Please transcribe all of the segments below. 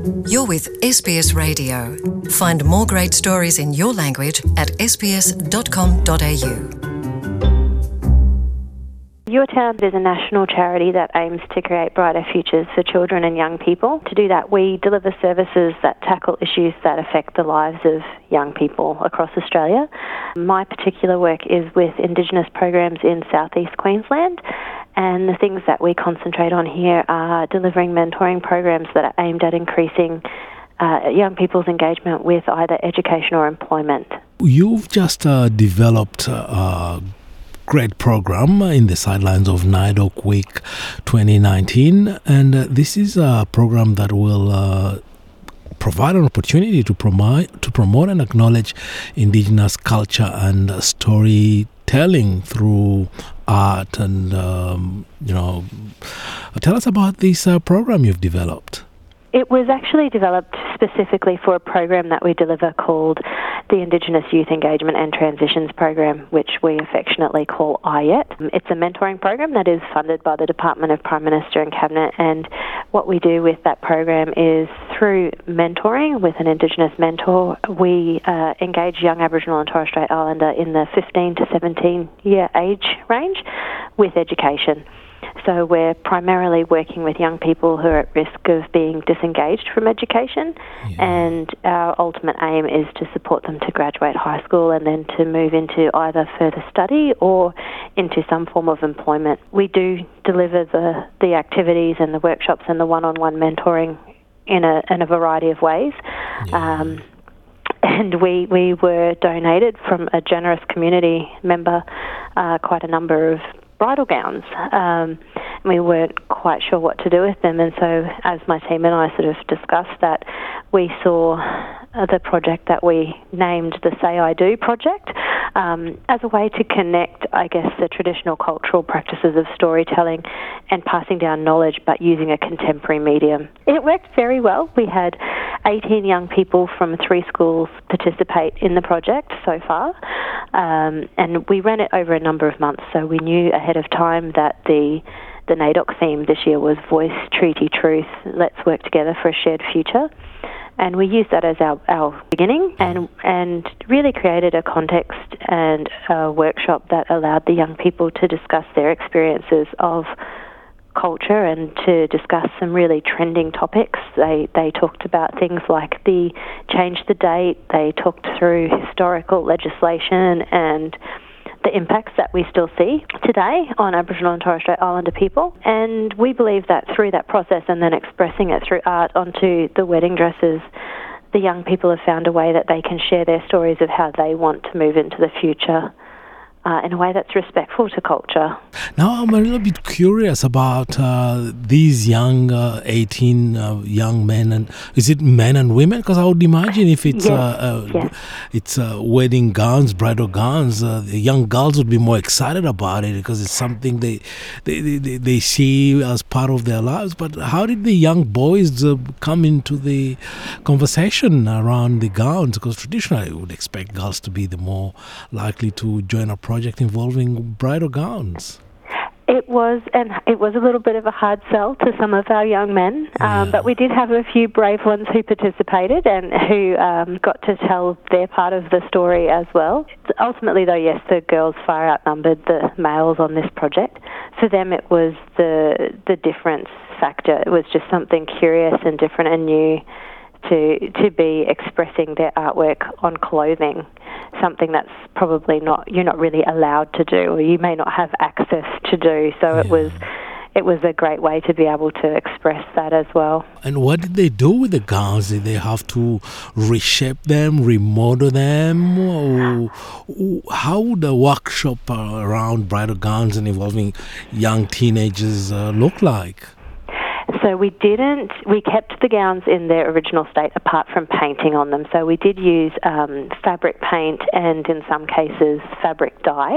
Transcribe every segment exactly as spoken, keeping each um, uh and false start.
You're with S B S Radio. Find more great stories in your language at s b s dot com dot a u. Your Town is a national charity that aims to create brighter futures for children and young people. To do that, we deliver services that tackle issues that affect the lives of young people across Australia. My particular work is with Indigenous programs in southeast Queensland, and the things that we concentrate on here are delivering mentoring programs that are aimed at increasing uh, young people's engagement with either education or employment. You've just uh, developed uh, great program in the sidelines of NAIDOC Week twenty nineteen, and uh, this is a program that will uh, provide an opportunity to promote to promote and acknowledge Indigenous culture and uh, storytelling through art. And um, you know, tell us about this uh, program you've developed. It was actually developed specifically for a program that we deliver called the Indigenous Youth Engagement and Transitions Program, which we affectionately call I Y E T. It's a mentoring program that is funded by the Department of Prime Minister and Cabinet, and what we do with that program is through mentoring with an Indigenous mentor, we uh, engage young Aboriginal and Torres Strait Islander in the fifteen to seventeen year age range with education. So we're primarily working with young people who are at risk of being disengaged from education, yeah. and our ultimate aim is to support them to graduate high school and then to move into either further study or into some form of employment. We do deliver the, the activities and the workshops and the one-on-one mentoring in a, in a variety of ways. Yeah. Um, and we, we were donated from a generous community member uh, quite a number of bridal gowns. Um, we weren't quite sure what to do with them, and so as my team and I sort of discussed that, we saw uh, the project that we named the Say I Do project um, as a way to connect, I guess, the traditional cultural practices of storytelling and passing down knowledge, but using a contemporary medium. It worked very well. We had eighteen young people from three schools participate in the project so far, um, and we ran it over a number of months, so we knew ahead of time that the the NAIDOC theme this year was Voice, Treaty, Truth, Let's Work Together for a Shared Future. And we used that as our, our beginning and and really created a context and a workshop that allowed the young people to discuss their experiences of culture and to discuss some really trending topics. They they talked about things like the change the date. They talked through historical legislation and the impacts that we still see today on Aboriginal and Torres Strait Islander people. And we believe that through that process and then expressing it through art onto the wedding dresses, the young people have found a way that they can share their stories of how they want to move into the future Uh, in a way that's respectful to culture. Now, I'm a little bit curious about uh, these young uh, eighteen uh, young men, and is it men and women? Because I would imagine if it's yes. uh, uh, yes. it's uh, wedding gowns, bridal gowns, uh, the young girls would be more excited about it because it's something they they, they they see as part of their lives. But how did the young boys uh, come into the conversation around the gowns? Because traditionally, you would expect girls to be the more likely to join a project project involving bridal gowns. It was, and it was a little bit of a hard sell to some of our young men, um, yeah. but we did have a few brave ones who participated and who um, got to tell their part of the story as well. Ultimately, though, yes, the girls far outnumbered the males on this project. For them, it was the the difference factor. It was just something curious and different and new to to be expressing their artwork on clothing, something that's probably not you're not really allowed to do, or you may not have access to do. So yeah. it was it was a great way to be able to express that as well. And what did they do with the gowns? Did they have to reshape them, remodel them? Or how would a workshop around bridal gowns and involving young teenagers uh, look like? So we didn't, we kept the gowns in their original state apart from painting on them. So we did use um, fabric paint and in some cases fabric dye.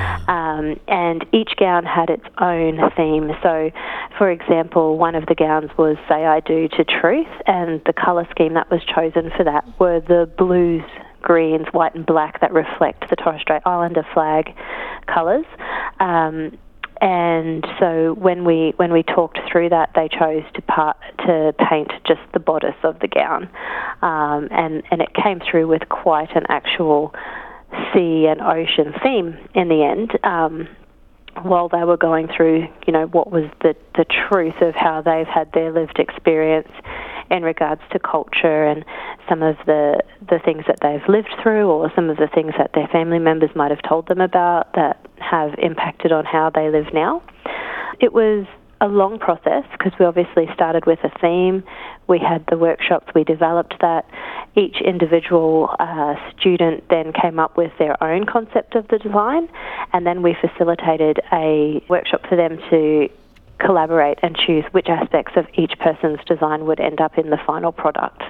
Um, and each gown had its own theme. So for example, one of the gowns was Say I Do to Truth, and the colour scheme that was chosen for that were the blues, greens, white and black that reflect the Torres Strait Islander flag colours. Um, and so when we when we talked through that, they chose to part, to paint just the bodice of the gown, um, and and it came through with quite an actual sea and ocean theme in the end. Um, while they were going through, you know, what was the the truth of how they've had their lived experience in regards to culture and some of the the things that they've lived through, or some of the things that their family members might have told them about that have impacted on how they live now. It was a long process because we obviously started with a theme. We had the workshops, we developed that. Each individual uh, student then came up with their own concept of the design, and then we facilitated a workshop for them to collaborate and choose which aspects of each person's design would end up in the final product.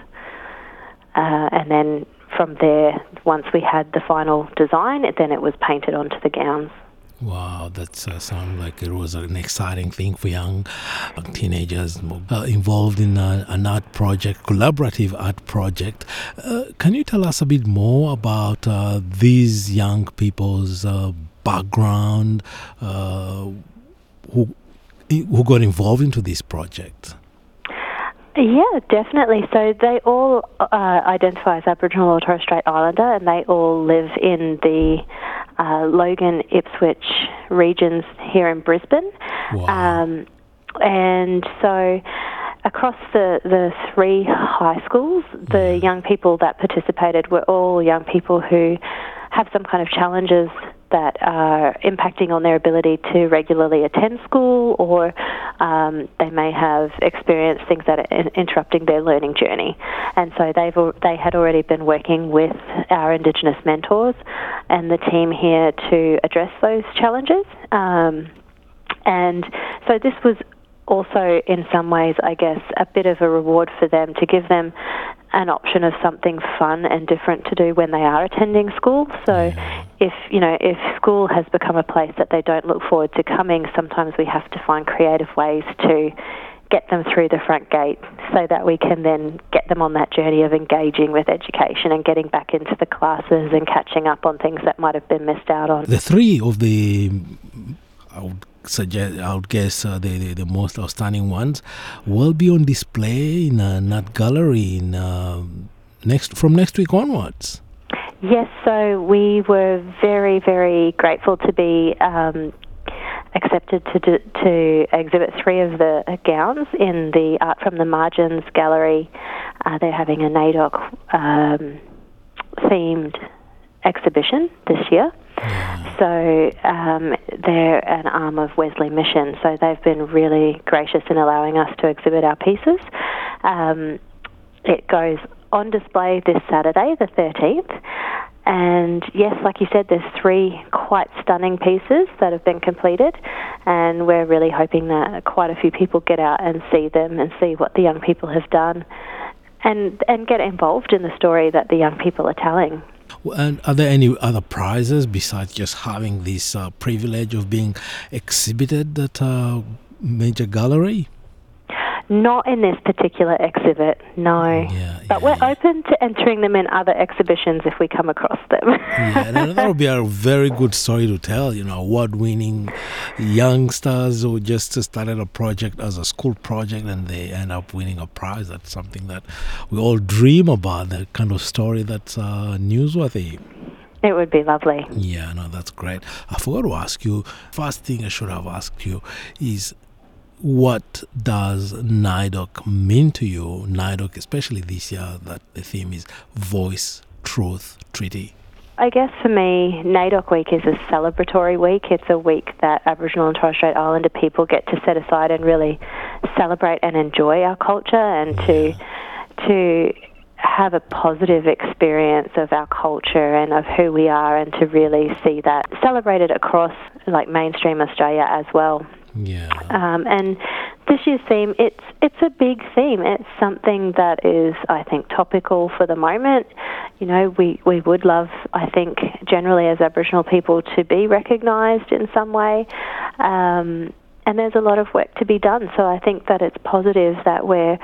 Uh, and then from there, once we had the final design, then it was painted onto the gowns. Wow, that uh, sounds like it was an exciting thing for young uh, teenagers uh, involved in uh, an art project, collaborative art project. Uh, can you tell us a bit more about uh, these young people's uh, background, uh, who who got involved into this project? Yeah, definitely. So they all uh, identify as Aboriginal or Torres Strait Islander, and they all live in the uh, Logan, Ipswich regions here in Brisbane. Wow. Um, and so across the, the three high schools, the yeah. young people that participated were all young people who have some kind of challenges that are impacting on their ability to regularly attend school, or um, they may have experienced things that are in- interrupting their learning journey. And so they've they had already been working with our Indigenous mentors and the team here to address those challenges. Um, and so this was also, in some ways, I guess, a bit of a reward for them, to give them an option of something fun and different to do when they are attending school. So if, you know, if school has become a place that they don't look forward to coming, sometimes we have to find creative ways to get them through the front gate so that we can then get them on that journey of engaging with education and getting back into the classes and catching up on things that might have been missed out on. The three of the, I would suggest, I would guess uh, the, the the most outstanding ones will be on display in an art gallery in uh, next from next week onwards. Yes, so we were very, very grateful to be um, accepted to do, to exhibit three of the uh, gowns in the Art from the Margins gallery. Uh, they're having a NAIDOC um, themed exhibition this year. So um, they're an arm of Wesley Mission, so they've been really gracious in allowing us to exhibit our pieces. Um, it goes on display this Saturday, the thirteenth, and yes, like you said, there's three quite stunning pieces that have been completed, and we're really hoping that quite a few people get out and see them and see what the young people have done, and and get involved in the story that the young people are telling. And are there any other prizes besides just having this uh, privilege of being exhibited at a major gallery? Not in this particular exhibit, no. Yeah, but yeah, we're yeah. open to entering them in other exhibitions if we come across them. Yeah, and that would be a very good story to tell, you know, award-winning youngsters who just started a project as a school project and they end up winning a prize. That's something that we all dream about, that kind of story that's uh, newsworthy. It would be lovely. Yeah, no, that's great. I forgot to ask you, first thing I should have asked you is, what does NAIDOC mean to you? NAIDOC, especially this year, that the theme is Voice, Truth, Treaty. I guess for me, NAIDOC Week is a celebratory week. It's a week that Aboriginal and Torres Strait Islander people get to set aside and really celebrate and enjoy our culture, and yeah. to to have a positive experience of our culture and of who we are, and to really see that celebrated across like mainstream Australia as well. Yeah. Um, and this year's theme, it's it's a big theme. It's something that is, I think, topical for the moment. You know, we, we would love, I think, generally as Aboriginal people to be recognised in some way. Um, and there's a lot of work to be done. So I think that it's positive that we're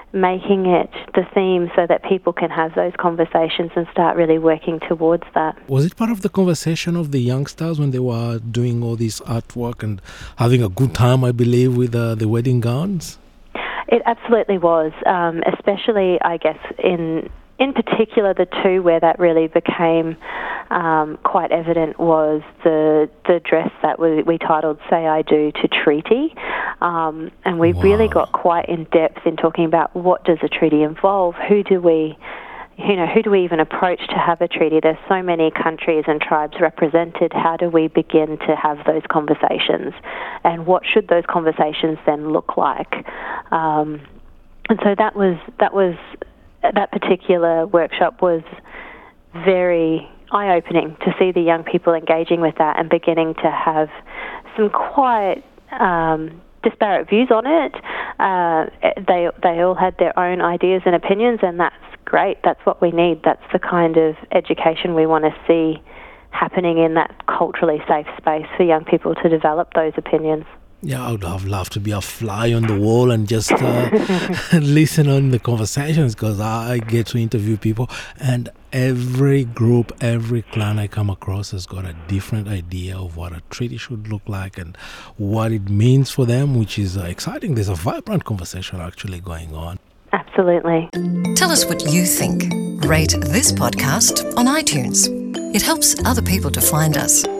making it the theme so that people can have those conversations and start really working towards that. Was it part of the conversation of the youngsters when they were doing all this artwork and having a good time, I believe, with uh, the wedding gowns? It absolutely was, um, especially, I guess, in in particular, the two where that really became um, quite evident was the the dress that we, we titled "Say I Do" to treaty, um, and we wow. really got quite in depth in talking about what does a treaty involve, who do we, you know, who do we even approach to have a treaty? There's so many countries and tribes represented. How do we begin to have those conversations, and what should those conversations then look like? Um, and so that was that was. That particular workshop was very eye-opening to see the young people engaging with that and beginning to have some quite um, disparate views on it. Uh, they they all had their own ideas and opinions, and that's great. That's what we need. That's the kind of education we want to see happening in that culturally safe space for young people to develop those opinions. Yeah, I would have loved to be a fly on the wall and just uh, listen on the conversations, because I get to interview people, and every group, every clan I come across has got a different idea of what a treaty should look like and what it means for them, which is uh, exciting. There's a vibrant conversation actually going on. Absolutely. Tell us what you think. Rate this podcast on iTunes. It helps other people to find us.